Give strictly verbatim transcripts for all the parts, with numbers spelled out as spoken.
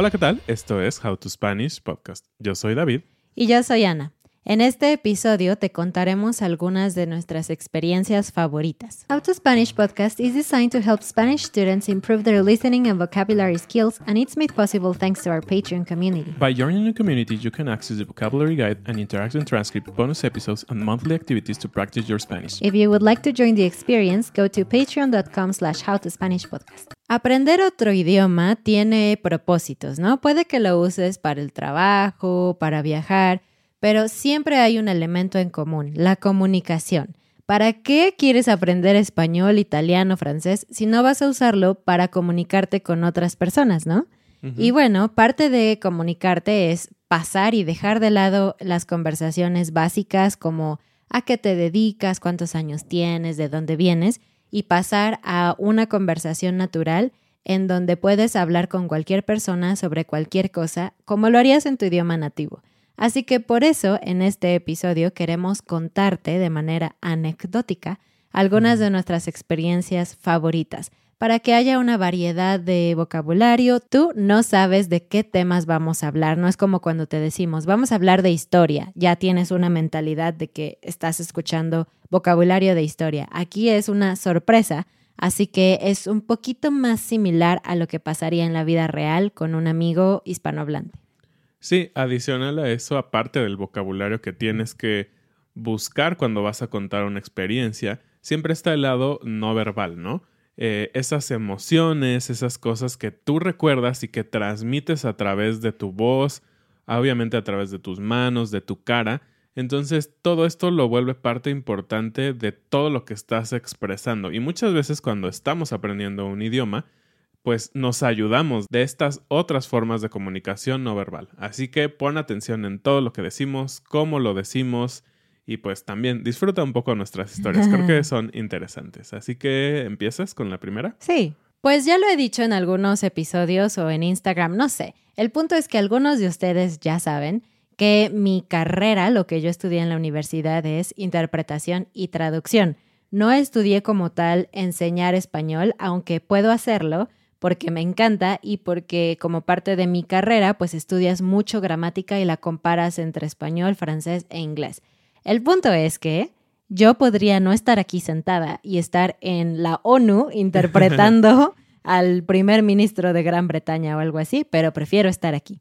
Hola, ¿qué tal? Esto es How to Spanish Podcast. Yo soy David. Y yo soy Ana. En este episodio te contaremos algunas de nuestras experiencias favoritas. How to Spanish Podcast is designed to help Spanish students improve their listening and vocabulary skills, and it's made possible thanks to our Patreon community. By joining the community, you can access the vocabulary guide and interactive transcript, bonus episodes, and monthly activities to practice your Spanish. If you would like to join the experience, go to patreon.com slash howtospanishpodcast. Aprender otro idioma tiene propósitos, ¿no? Puede que lo uses para el trabajo, para viajar, pero siempre hay un elemento en común, la comunicación. ¿Para qué quieres aprender español, italiano, francés si no vas a usarlo para comunicarte con otras personas, ¿no? Uh-huh. Y bueno, parte de comunicarte es pasar y dejar de lado las conversaciones básicas como a qué te dedicas, cuántos años tienes, de dónde vienes, y pasar a una conversación natural en donde puedes hablar con cualquier persona sobre cualquier cosa como lo harías en tu idioma nativo. Así que por eso en este episodio queremos contarte de manera anecdótica algunas de nuestras experiencias favoritas para que haya una variedad de vocabulario. Tú no sabes de qué temas vamos a hablar, no es como cuando te decimos vamos a hablar de historia, ya tienes una mentalidad de que estás escuchando vocabulario de historia. Aquí es una sorpresa, así que es un poquito más similar a lo que pasaría en la vida real con un amigo hispanohablante. Sí, adicional a eso, aparte del vocabulario que tienes que buscar cuando vas a contar una experiencia, siempre está el lado no verbal, ¿no? Eh, esas emociones, esas cosas que tú recuerdas y que transmites a través de tu voz, obviamente a través de tus manos, de tu cara. Entonces, todo esto lo vuelve parte importante de todo lo que estás expresando. Y muchas veces cuando estamos aprendiendo un idioma, pues nos ayudamos de estas otras formas de comunicación no verbal. Así que pon atención en todo lo que decimos, cómo lo decimos y pues también disfruta un poco nuestras historias. Creo que son interesantes. Así que, ¿empiezas con la primera? Sí, pues ya lo he dicho en algunos episodios o en Instagram, no sé. El punto es que algunos de ustedes ya saben que mi carrera, lo que yo estudié en la universidad es interpretación y traducción. No estudié como tal enseñar español, aunque puedo hacerlo, porque me encanta y porque como parte de mi carrera pues estudias mucho gramática y la comparas entre español, francés e inglés. El punto es que yo podría no estar aquí sentada y estar en la ONU interpretando al primer ministro de Gran Bretaña o algo así, pero prefiero estar aquí.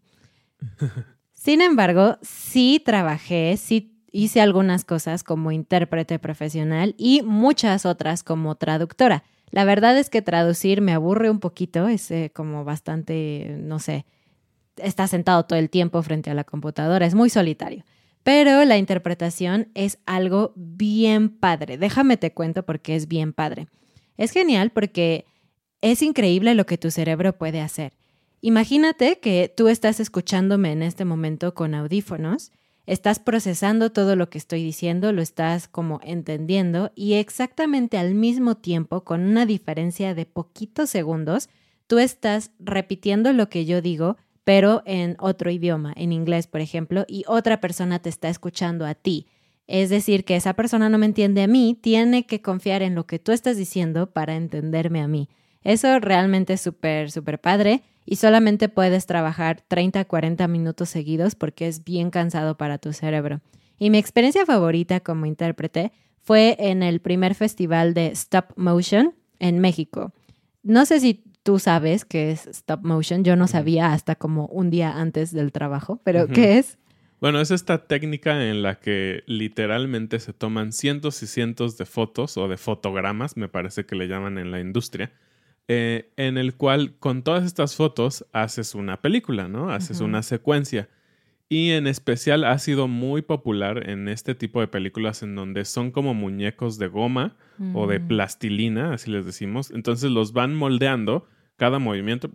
Sin embargo, sí trabajé, sí hice algunas cosas como intérprete profesional y muchas otras como traductora. La verdad es que traducir me aburre un poquito, es eh, como bastante, no sé, estás sentado todo el tiempo frente a la computadora, es muy solitario. Pero la interpretación es algo bien padre. Déjame te cuento porque es bien padre. Es genial porque es increíble lo que tu cerebro puede hacer. Imagínate que tú estás escuchándome en este momento con audífonos, estás procesando todo lo que estoy diciendo, lo estás como entendiendo y exactamente al mismo tiempo, con una diferencia de poquitos segundos, tú estás repitiendo lo que yo digo, pero en otro idioma, en inglés, por ejemplo, y otra persona te está escuchando a ti. Es decir, que esa persona no me entiende a mí, tiene que confiar en lo que tú estás diciendo para entenderme a mí. Eso realmente es súper, súper padre. Y solamente puedes trabajar treinta a cuarenta minutos seguidos porque es bien cansado para tu cerebro. Y mi experiencia favorita como intérprete fue en el primer festival de Stop Motion en México. No sé si tú sabes qué es Stop Motion. Yo no sabía hasta como un día antes del trabajo, pero uh-huh. ¿Qué es? Bueno, es esta técnica en la que literalmente se toman cientos y cientos de fotos o de fotogramas, me parece que le llaman en la industria, Eh, en el cual con todas estas fotos haces una película, ¿no? Haces uh-huh. una secuencia. Y en especial ha sido muy popular en este tipo de películas en donde son como muñecos de goma uh-huh. o de plastilina, así les decimos. Entonces los van moldeando, cada movimiento,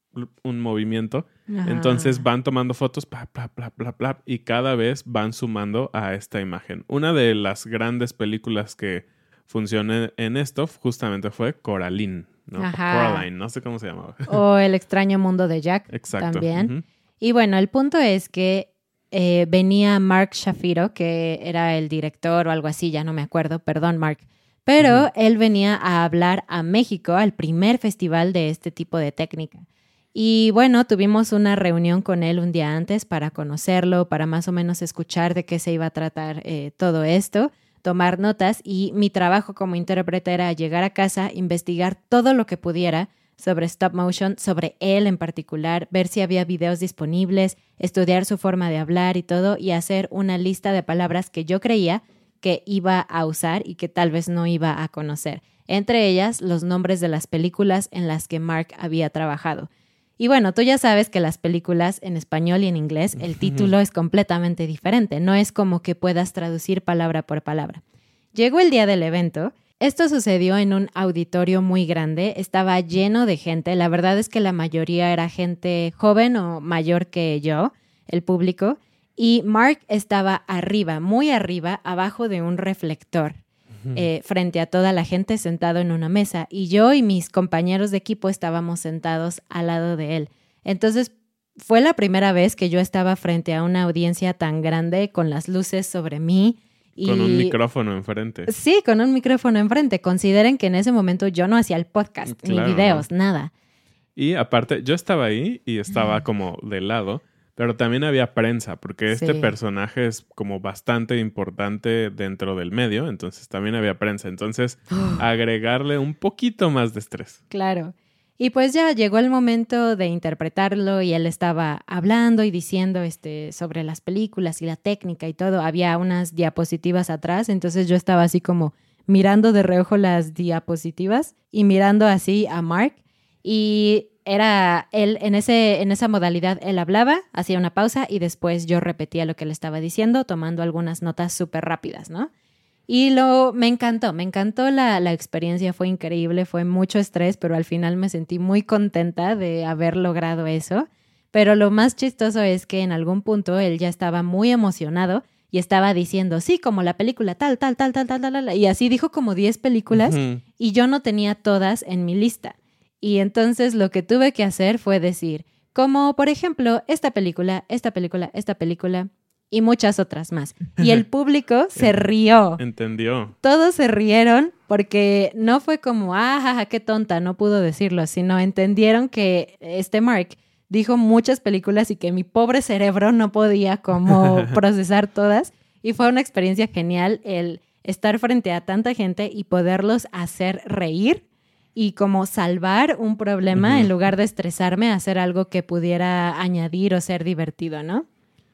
un movimiento. Uh-huh. Entonces van tomando fotos, bla, bla, bla, bla, bla, y cada vez van sumando a esta imagen. Una de las grandes películas que funcionó en esto justamente fue Coraline. ¿No? Coraline, no sé cómo se llamaba. O El extraño mundo de Jack. Exacto. También. Uh-huh. Y bueno, el punto es que eh, venía Mark Shapiro, que era el director o algo así, ya no me acuerdo, perdón Mark. Pero uh-huh. él venía a hablar a México al primer festival de este tipo de técnica. Y bueno, tuvimos una reunión con él un día antes para conocerlo, para más o menos escuchar de qué se iba a tratar eh, todo esto, tomar notas, y mi trabajo como intérprete era llegar a casa, investigar todo lo que pudiera sobre stop motion, sobre él en particular, ver si había videos disponibles, estudiar su forma de hablar y todo, y hacer una lista de palabras que yo creía que iba a usar y que tal vez no iba a conocer. Entre ellas, los nombres de las películas en las que Mark había trabajado. Y bueno, tú ya sabes que las películas en español y en inglés, el título es completamente diferente. No es como que puedas traducir palabra por palabra. Llegó el día del evento. Esto sucedió en un auditorio muy grande. Estaba lleno de gente. La verdad es que la mayoría era gente joven o mayor que yo, el público. Y Mark estaba arriba, muy arriba, abajo de un reflector. Eh, frente a toda la gente sentado en una mesa, y yo y mis compañeros de equipo estábamos sentados al lado de él. Entonces fue la primera vez que yo estaba frente a una audiencia tan grande con las luces sobre mí. Y... Con un micrófono enfrente. Sí, con un micrófono enfrente. Consideren que en ese momento yo no hacía el podcast, claro, ni videos, ¿no? Nada. Y aparte, yo estaba ahí y estaba como de lado. Pero también había prensa, porque este sí. personaje es como bastante importante dentro del medio, entonces también había prensa. Entonces, oh. agregarle un poquito más de estrés. Claro. Y pues ya llegó el momento de interpretarlo y él estaba hablando y diciendo este, sobre las películas y la técnica y todo. Había unas diapositivas atrás, entonces yo estaba así como mirando de reojo las diapositivas y mirando así a Mark. Y era él, en, ese, en esa modalidad, él hablaba, hacía una pausa y después yo repetía lo que le estaba diciendo, tomando algunas notas súper rápidas, ¿no? Y lo, me encantó, me encantó la, la experiencia, fue increíble, fue mucho estrés, pero al final me sentí muy contenta de haber logrado eso. Pero lo más chistoso es que en algún punto él ya estaba muy emocionado y estaba diciendo, sí, como la película tal, tal, tal, tal, tal, tal, tal, y así dijo como diez películas uh-huh. y yo no tenía todas en mi lista. Y entonces lo que tuve que hacer fue decir, como por ejemplo, esta película, esta película, esta película y muchas otras más. Y el público se rió. Entendió. Todos se rieron porque no fue como, ah, jaja, qué tonta, no pudo decirlo, sino entendieron que este Mark dijo muchas películas y que mi pobre cerebro no podía como procesar todas. Y fue una experiencia genial el estar frente a tanta gente y poderlos hacer reír. Y como salvar un problema uh-huh. en lugar de estresarme, hacer algo que pudiera añadir o ser divertido, ¿no?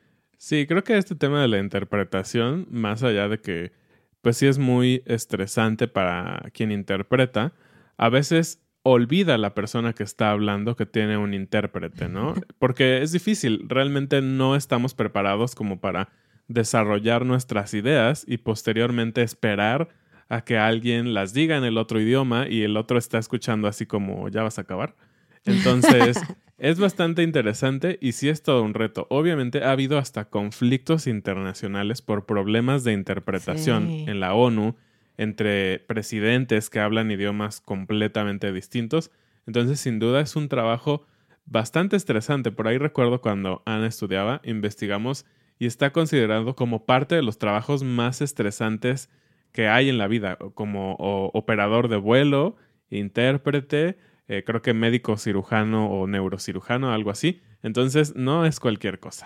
Sí, creo que este tema de la interpretación, más allá de que pues sí es muy estresante para quien interpreta, a veces olvida la persona que está hablando que tiene un intérprete, ¿no? Porque es difícil, realmente no estamos preparados como para desarrollar nuestras ideas y posteriormente esperar a que alguien las diga en el otro idioma y el otro está escuchando así como, ¿ya vas a acabar? Entonces, es bastante interesante y sí es todo un reto. Obviamente ha habido hasta conflictos internacionales por problemas de interpretación sí. en la ONU entre presidentes que hablan idiomas completamente distintos. Entonces, sin duda es un trabajo bastante estresante. Por ahí recuerdo cuando Ana estudiaba, investigamos y está considerado como parte de los trabajos más estresantes que hay en la vida, como o, operador de vuelo, intérprete, eh, creo que médico cirujano o neurocirujano, algo así. Entonces, no es cualquier cosa.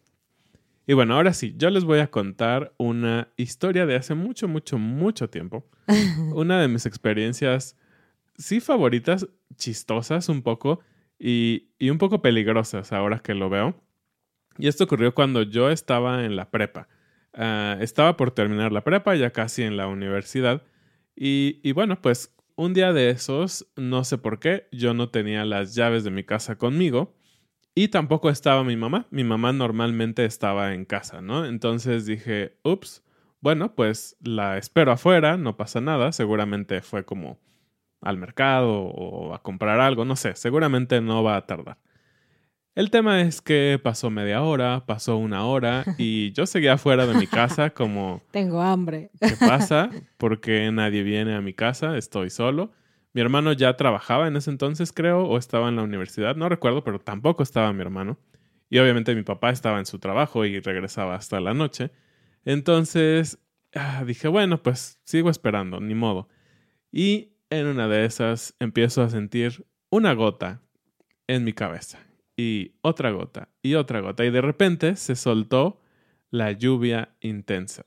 Y bueno, ahora sí, yo les voy a contar una historia de hace mucho, mucho, mucho tiempo. Una de mis experiencias, sí favoritas, chistosas un poco y, y un poco peligrosas ahora que lo veo. Y esto ocurrió cuando yo estaba en la prepa. Uh, estaba por terminar la prepa, ya casi en la universidad. Y, y bueno, pues un día de esos, no sé por qué, yo no tenía las llaves de mi casa conmigo y tampoco estaba mi mamá. Mi mamá normalmente estaba en casa, ¿no? Entonces dije, ups, bueno, pues la espero afuera, no pasa nada. Seguramente fue como al mercado o a comprar algo, no sé, seguramente no va a tardar. El tema es que pasó media hora, pasó una hora y yo seguía fuera de mi casa como... Tengo hambre. ¿Qué pasa? ¿Por qué nadie viene a mi casa? Estoy solo. Mi hermano ya trabajaba en ese entonces, creo, o estaba en la universidad. No recuerdo, pero tampoco estaba mi hermano. Y obviamente mi papá estaba en su trabajo y regresaba hasta la noche. Entonces ah, dije, bueno, pues sigo esperando, ni modo. Y en una de esas empiezo a sentir una gota en mi cabeza. Y otra gota, y otra gota. Y de repente se soltó la lluvia intensa.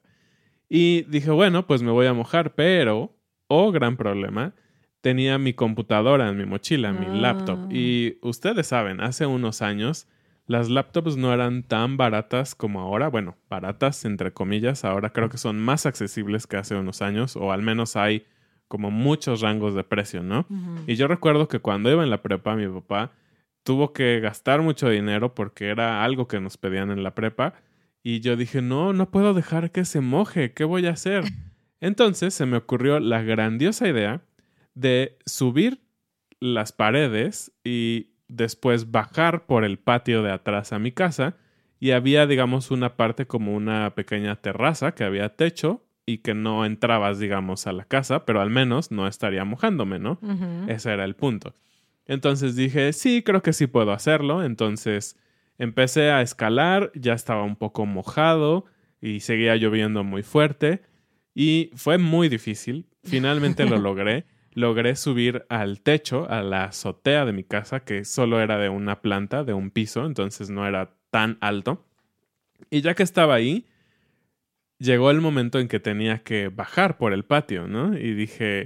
Y dije, bueno, pues me voy a mojar, pero, oh, gran problema, tenía mi computadora en mi mochila, Ah. mi laptop. Y ustedes saben, hace unos años las laptops no eran tan baratas como ahora. Bueno, baratas entre comillas. Ahora creo que son más accesibles que hace unos años, o al menos hay como muchos rangos de precio, ¿no? Ujú. Y yo recuerdo que cuando iba en la prepa, mi papá tuvo que gastar mucho dinero porque era algo que nos pedían en la prepa. Y yo dije, no, no puedo dejar que se moje. ¿Qué voy a hacer? Entonces se me ocurrió la grandiosa idea de subir las paredes y después bajar por el patio de atrás a mi casa. Y había, digamos, una parte como una pequeña terraza que había techo y que no entrabas, digamos, a la casa, pero al menos no estaría mojándome, ¿no? Ujú. Ese era el punto. Entonces dije, sí, creo que sí puedo hacerlo. Entonces empecé a escalar, ya estaba un poco mojado y seguía lloviendo muy fuerte. Y fue muy difícil. Finalmente lo logré. Logré subir al techo, a la azotea de mi casa, que solo era de una planta, de un piso, entonces no era tan alto. Y ya que estaba ahí, llegó el momento en que tenía que bajar por el patio, ¿no? Y dije,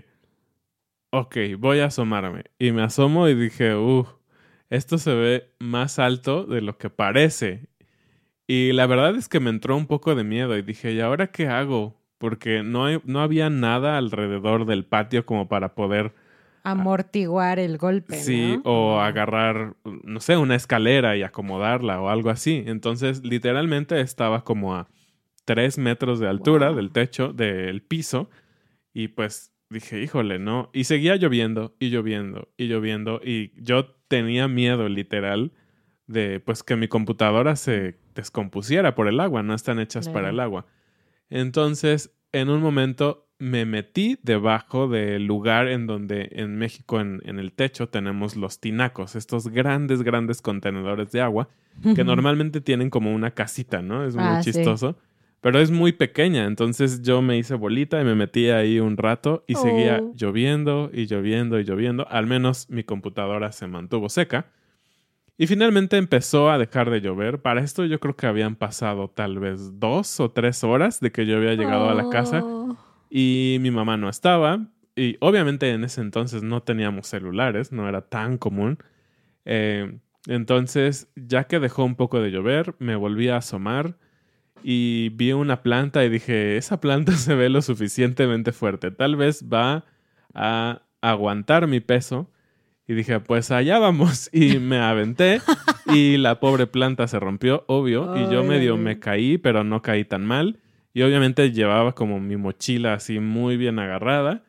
ok, voy a asomarme. Y me asomo y dije, uff, esto se ve más alto de lo que parece. Y la verdad es que me entró un poco de miedo y dije, ¿y ahora qué hago? Porque no, hay, no había nada alrededor del patio como para poder... Amortiguar el golpe, Sí, ¿no? o agarrar, no sé, una escalera y acomodarla o algo así. Entonces, literalmente estaba como a tres metros de altura Wow. del techo, del piso. Y pues dije, híjole, ¿no? Y seguía lloviendo y lloviendo y lloviendo. Y yo tenía miedo, literal, de pues que mi computadora se descompusiera por el agua. No están hechas Claro. para el agua. Entonces, en un momento me metí debajo del lugar en donde en México, en, en el techo, tenemos los tinacos, estos grandes, grandes contenedores de agua que normalmente tienen como una casita, ¿no? Es muy Ah, sí. chistoso, pero es muy pequeña. Entonces yo me hice bolita y me metí ahí un rato y seguía Oh. lloviendo y lloviendo y lloviendo. Al menos mi computadora se mantuvo seca. Y finalmente empezó a dejar de llover. Para esto yo creo que habían pasado tal vez dos o tres horas de que yo había llegado a la casa Oh. y mi mamá no estaba. Y obviamente en ese entonces no teníamos celulares, no era tan común. Eh, entonces, ya que dejó un poco de llover, me volví a asomar y vi una planta y dije, esa planta se ve lo suficientemente fuerte. Tal vez va a aguantar mi peso. Y dije, pues allá vamos. Y me aventé y la pobre planta se rompió, obvio. Y yo Ay, medio David. me caí, pero no caí tan mal. Y obviamente llevaba como mi mochila así muy bien agarrada.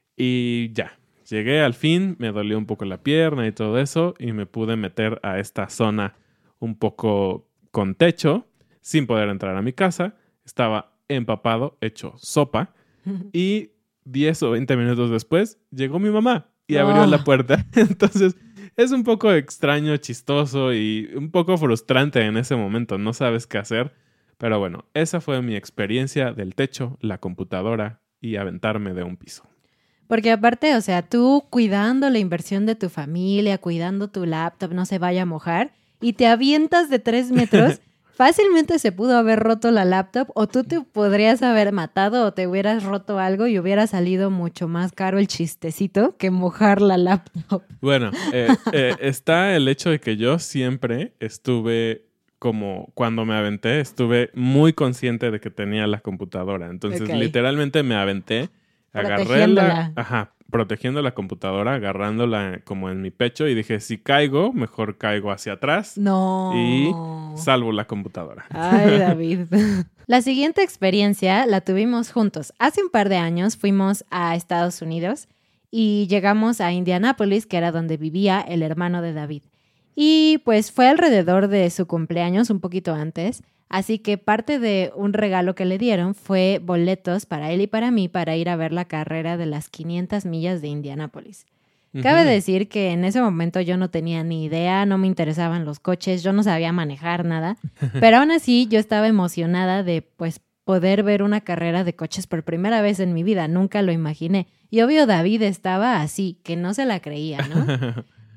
Y ya, llegué al fin, me dolió un poco la pierna y todo eso. Y me pude meter a esta zona un poco con techo, sin poder entrar a mi casa. Estaba empapado, hecho sopa. Y diez o veinte minutos después llegó mi mamá y abrió Oh. la puerta. Entonces es un poco extraño, chistoso y un poco frustrante en ese momento. No sabes qué hacer. Pero bueno, esa fue mi experiencia del techo, la computadora y aventarme de un piso. Porque aparte, o sea, tú cuidando la inversión de tu familia, cuidando tu laptop, no se vaya a mojar, y te avientas de tres metros, fácilmente se pudo haber roto la laptop, o tú te podrías haber matado o te hubieras roto algo y hubiera salido mucho más caro el chistecito que mojar la laptop. Bueno, eh, eh, está el hecho de que yo siempre estuve como cuando me aventé, estuve muy consciente de que tenía la computadora. Entonces, Ok. literalmente me aventé, agarré la, Protegiéndola. ajá, protegiendo la computadora, agarrándola como en mi pecho y dije, si caigo, mejor caigo hacia atrás No. y salvo la computadora. Ay, David. La siguiente experiencia la tuvimos juntos. Hace un par de años fuimos a Estados Unidos y llegamos a Indianápolis, que era donde vivía el hermano de David. Y pues fue alrededor de su cumpleaños, un poquito antes. Así que parte de un regalo que le dieron fue boletos para él y para mí para ir a ver la carrera de las quinientas millas de Indianápolis. Cabe Ujú. decir que en ese momento yo no tenía ni idea, no me interesaban los coches, yo no sabía manejar nada, pero aún así yo estaba emocionada de pues poder ver una carrera de coches por primera vez en mi vida, nunca lo imaginé. Y obvio David estaba así, que no se la creía, ¿no?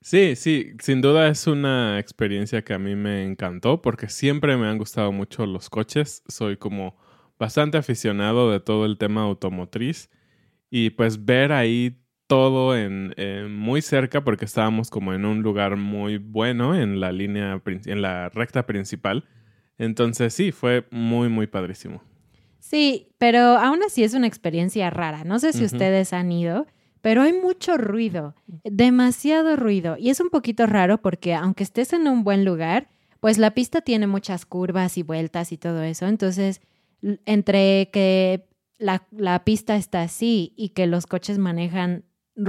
Sí, sí, sin duda es una experiencia que a mí me encantó porque siempre me han gustado mucho los coches. Soy como bastante aficionado de todo el tema automotriz y pues ver ahí todo en, eh, muy cerca porque estábamos como en un lugar muy bueno en la línea, en la recta principal. Entonces sí, fue muy, muy padrísimo. Sí, pero aún así es una experiencia rara. No sé si uh-huh. ustedes han ido, pero hay mucho ruido, demasiado ruido. Y es un poquito raro porque aunque estés en un buen lugar, pues la pista tiene muchas curvas y vueltas y todo eso. Entonces, entre que la, la pista está así y que los coches manejan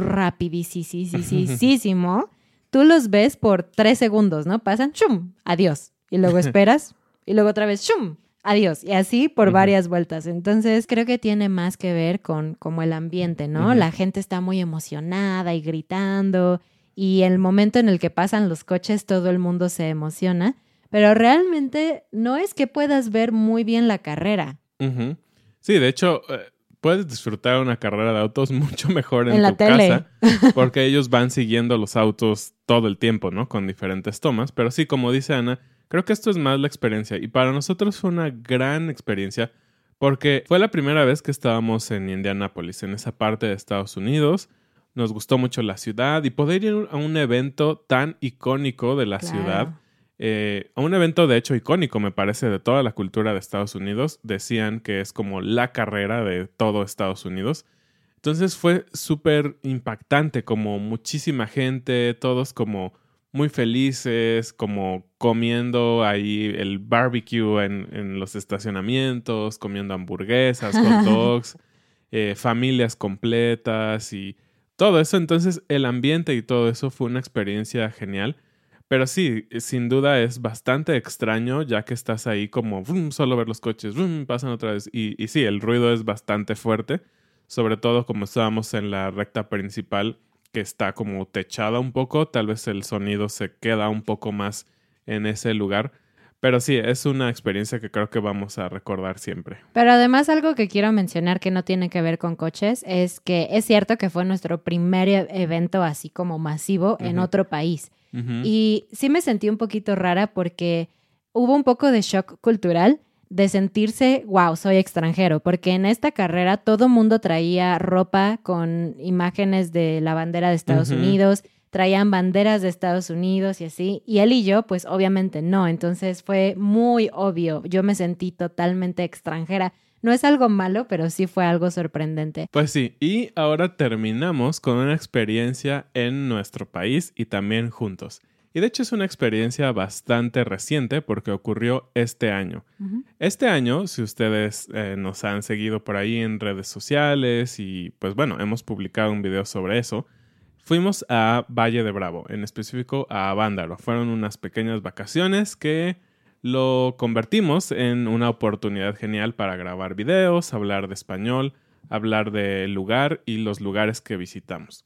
rapidísimo, tú los ves por tres segundos, ¿no? Pasan, ¡chum! Adiós. Y luego esperas y luego otra vez, ¡chum! Adiós. Y así por uh-huh. varias vueltas. Entonces, creo que tiene más que ver con como el ambiente, ¿no? Uh-huh. La gente está muy emocionada y gritando. Y el momento en el que pasan los coches, todo el mundo se emociona. Pero realmente no es que puedas ver muy bien la carrera. Uh-huh. Sí, de hecho, eh, puedes disfrutar una carrera de autos mucho mejor en, en la tu tele. casa. Porque ellos van siguiendo los autos todo el tiempo, ¿no? Con diferentes tomas. Pero sí, como dice Ana, creo que esto es más la experiencia y para nosotros fue una gran experiencia porque fue la primera vez que estábamos en Indianápolis, en esa parte de Estados Unidos. Nos gustó mucho la ciudad y poder ir a un evento tan icónico de la claro. ciudad, eh, a un evento de hecho icónico me parece de toda la cultura de Estados Unidos. Decían que es como la carrera de todo Estados Unidos. Entonces fue súper impactante, como muchísima gente, todos como muy felices, como comiendo ahí el barbecue en, en los estacionamientos, comiendo hamburguesas, hot dogs, eh, familias completas y todo eso. Entonces el ambiente y todo eso fue una experiencia genial. Pero sí, sin duda es bastante extraño ya que estás ahí como vroom, solo ver los coches, vroom, pasan otra vez. Y, y sí, el ruido es bastante fuerte, sobre todo como estábamos en la recta principal, que está como techada un poco, tal vez el sonido se queda un poco más en ese lugar. Pero sí, es una experiencia que creo que vamos a recordar siempre. Pero además algo que quiero mencionar que no tiene que ver con coches es que es cierto que fue nuestro primer evento así como masivo uh-huh. en otro país. Uh-huh. Y sí me sentí un poquito rara porque hubo un poco de shock cultural de sentirse, wow, soy extranjero, porque en esta carrera todo mundo traía ropa con imágenes de la bandera de Estados uh-huh. Unidos, traían banderas de Estados Unidos y así, y él y yo, pues obviamente no, entonces fue muy obvio, yo me sentí totalmente extranjera. No es algo malo, pero sí fue algo sorprendente. Pues sí, y ahora terminamos con una experiencia en nuestro país y también juntos. Y de hecho es una experiencia bastante reciente porque ocurrió este año. Uh-huh. Este año, si ustedes eh, nos han seguido por ahí en redes sociales y pues bueno, hemos publicado un video sobre eso, fuimos a Valle de Bravo, en específico a Avándaro. Fueron unas pequeñas vacaciones que lo convertimos en una oportunidad genial para grabar videos, hablar de español, hablar del lugar y los lugares que visitamos.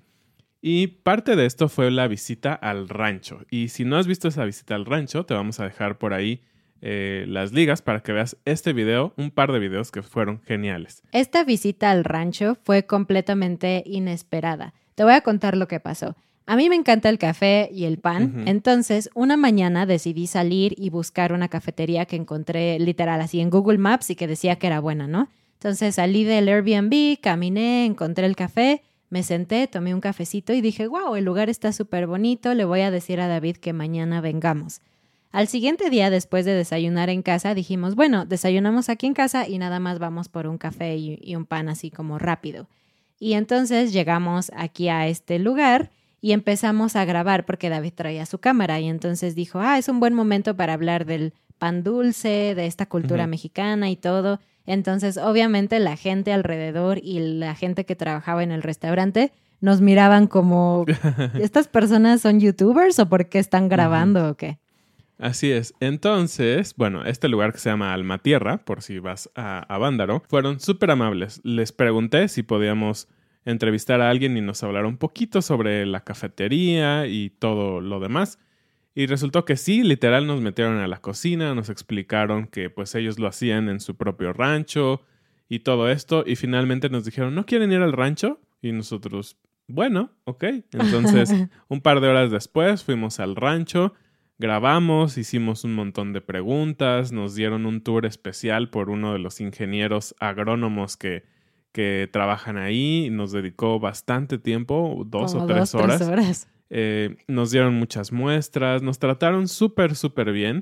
Y parte de esto fue la visita al rancho. Y si no has visto esa visita al rancho, te vamos a dejar por ahí eh, las ligas para que veas este video, un par de videos que fueron geniales. Esta visita al rancho fue completamente inesperada. Te voy a contar lo que pasó. A mí me encanta el café y el pan, uh-huh. entonces una mañana decidí salir y buscar una cafetería que encontré literal así en Google Maps y que decía que era buena, ¿no? Entonces salí del Airbnb, caminé, encontré el café, me senté, tomé un cafecito y dije, wow, el lugar está súper bonito, le voy a decir a David que mañana vengamos. Al siguiente día, después de desayunar en casa, dijimos, bueno, desayunamos aquí en casa y nada más vamos por un café y, y un pan así como rápido. Y entonces llegamos aquí a este lugar y empezamos a grabar porque David traía su cámara y entonces dijo, ah, es un buen momento para hablar del pan dulce, de esta cultura uh-huh. mexicana y todo. Entonces, obviamente, la gente alrededor y la gente que trabajaba en el restaurante nos miraban como, ¿estas personas son youtubers o por qué están grabando uh-huh. o qué? Así es. Entonces, bueno, este lugar que se llama Alma Tierra, por si vas a Avándaro, fueron súper amables. Les pregunté si podíamos entrevistar a alguien y nos hablar un poquito sobre la cafetería y todo lo demás. Y resultó que sí, literal nos metieron a la cocina, nos explicaron que pues ellos lo hacían en su propio rancho y todo esto. Y finalmente nos dijeron, ¿no quieren ir al rancho? Y nosotros, bueno, ok. Entonces, un par de horas después fuimos al rancho, grabamos, hicimos un montón de preguntas, nos dieron un tour especial por uno de los ingenieros agrónomos que, que trabajan ahí. Nos dedicó bastante tiempo, dos Como o tres dos, horas. tres horas. Eh, nos dieron muchas muestras, nos trataron súper, súper bien.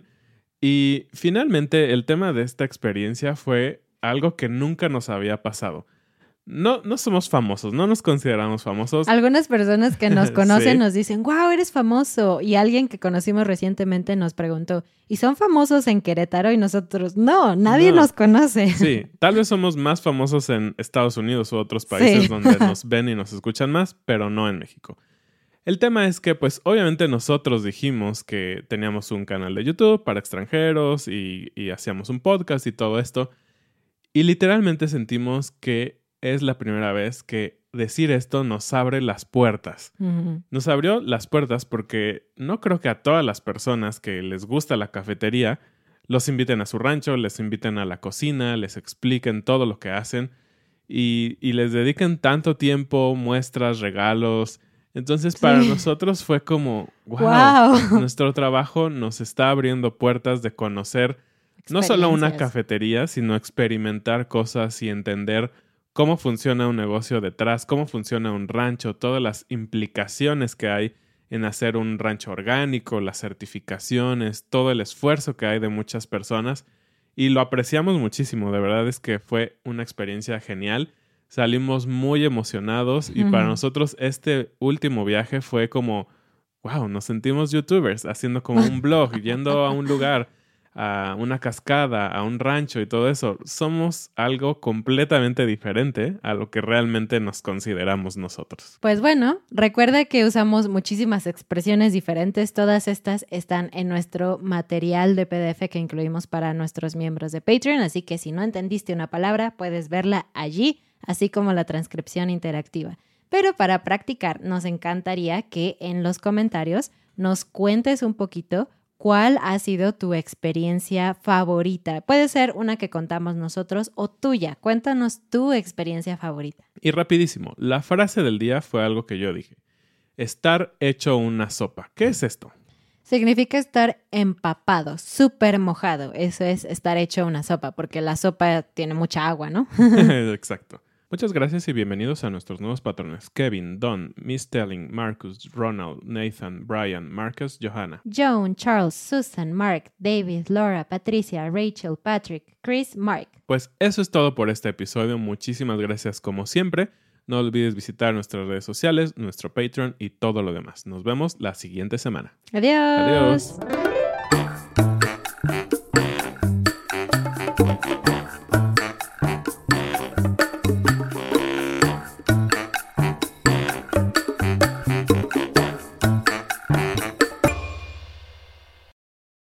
Y finalmente el tema de esta experiencia fue algo que nunca nos había pasado. No, no somos famosos, no nos consideramos famosos. Algunas personas que nos conocen Sí. nos dicen, wow, eres famoso. Y alguien que conocimos recientemente nos preguntó, ¿y son famosos en Querétaro? Y nosotros, no, nadie No. nos conoce. Sí, tal vez somos más famosos en Estados Unidos u otros países Sí. donde nos ven y nos escuchan más, pero no en México. El tema es que, pues, obviamente nosotros dijimos que teníamos un canal de YouTube para extranjeros y, y hacíamos un podcast y todo esto. Y literalmente sentimos que es la primera vez que decir esto nos abre las puertas. Ujú. Nos abrió las puertas porque no creo que a todas las personas que les gusta la cafetería los inviten a su rancho, les inviten a la cocina, les expliquen todo lo que hacen y, y les dediquen tanto tiempo, muestras, regalos. Entonces, para Sí. nosotros fue como, wow, Wow. nuestro trabajo nos está abriendo puertas de conocer no solo una Experiencias. cafetería, sino experimentar cosas y entender cómo funciona un negocio detrás, cómo funciona un rancho, todas las implicaciones que hay en hacer un rancho orgánico, las certificaciones, todo el esfuerzo que hay de muchas personas. Y lo apreciamos muchísimo, de verdad es que fue una experiencia genial. Salimos muy emocionados y para Ujú. nosotros este último viaje fue como, wow, nos sentimos youtubers haciendo como un blog, yendo a un lugar, a una cascada, a un rancho y todo eso. Somos algo completamente diferente a lo que realmente nos consideramos nosotros. Pues bueno, recuerda que usamos muchísimas expresiones diferentes. Todas estas están en nuestro material de P D F que incluimos para nuestros miembros de Patreon. Así que si no entendiste una palabra, puedes verla allí, así como la transcripción interactiva. Pero para practicar, nos encantaría que en los comentarios nos cuentes un poquito cuál ha sido tu experiencia favorita. Puede ser una que contamos nosotros o tuya. Cuéntanos tu experiencia favorita. Y rapidísimo, la frase del día fue algo que yo dije. Estar hecho una sopa. ¿Qué es esto? Significa estar empapado, súper mojado. Eso es estar hecho una sopa, porque la sopa tiene mucha agua, ¿no? Exacto. Muchas gracias y bienvenidos a nuestros nuevos patrones. Kevin, Don, Miss Telling, Marcus, Ronald, Nathan, Brian, Marcus, Johanna. Joan, Charles, Susan, Mark, David, Laura, Patricia, Rachel, Patrick, Chris, Mark. Pues eso es todo por este episodio. Muchísimas gracias como siempre. No olvides visitar nuestras redes sociales, nuestro Patreon y todo lo demás. Nos vemos la siguiente semana. Adiós. Adiós.